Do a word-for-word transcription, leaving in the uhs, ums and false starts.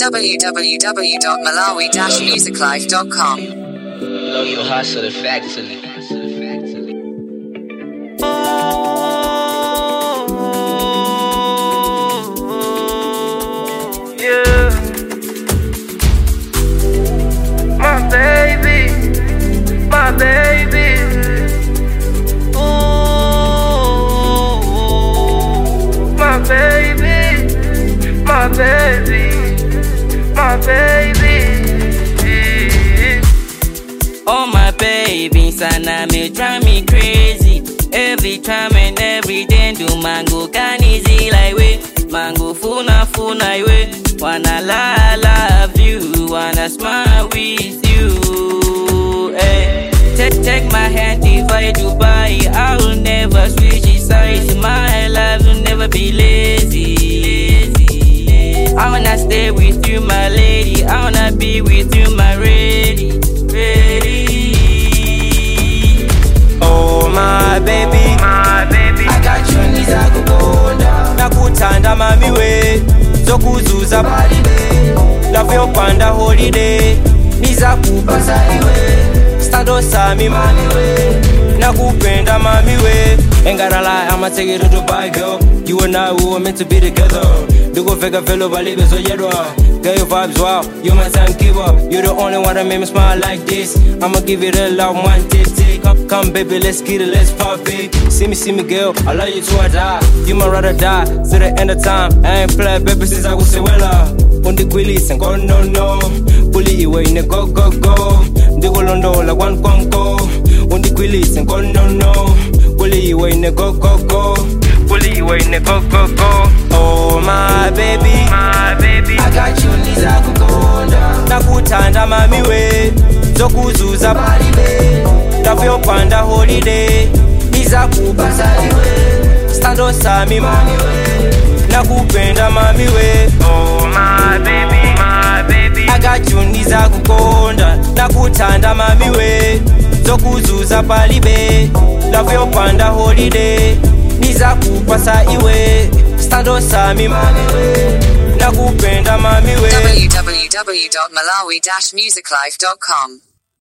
w w w dot malawi dash music life dot com. Know your hustle factory. Yeah, my baby, my baby. Ooh, my baby, my baby, my baby. Oh my baby, sana me drive me crazy. Every time and every day do mango can easy like way. Mango funa funa way. Wanna la love you, wanna smile with you. Hey, take take my hand if I Dubai. I will never switch sides. My life will never be lazy. I wanna stay with you, my lady. I wanna be with you, my lady. Ready. Oh my baby, my baby, I got you niza kukonda nakutanda mami we zokuzuza bali be love yo panda holiday niza kupasa iwe stando sami mami we nakupenda mami we ain't gotta lie, I'ma take it to Dubai, girl. You and I, we were meant to be together. Do go figure fellow bali be so yedwa. Girl, your vibes wow, you my timekeeper. You're the only one that made me smile like this. I'ma give it a love one take take. Come, come baby, let's get it, let's pop it. See me, see me, girl, I love you till I die. You my ride or die, to the end of time. I ain't play baby since I was say wella. On the quillies and go no no. Bully away in the go go go. They go londo like one come go. On the quillies and go no no. Bully away in the go go go. Bully away in the go go go. Oh my baby, my baby, I got you niza kukonda nakutanda mami we zokuzuza bali be love yo panda holiday niza kupasa iwe stando sami mami we nakupenda mami we. Oh my baby, my baby, I got you niza kukonda nakutanda mami we zokuzuza bali be love yo panda holiday niza kupasa iwe stando sami mami we nakupenda mami we. w w w dot malawi dash music life dot com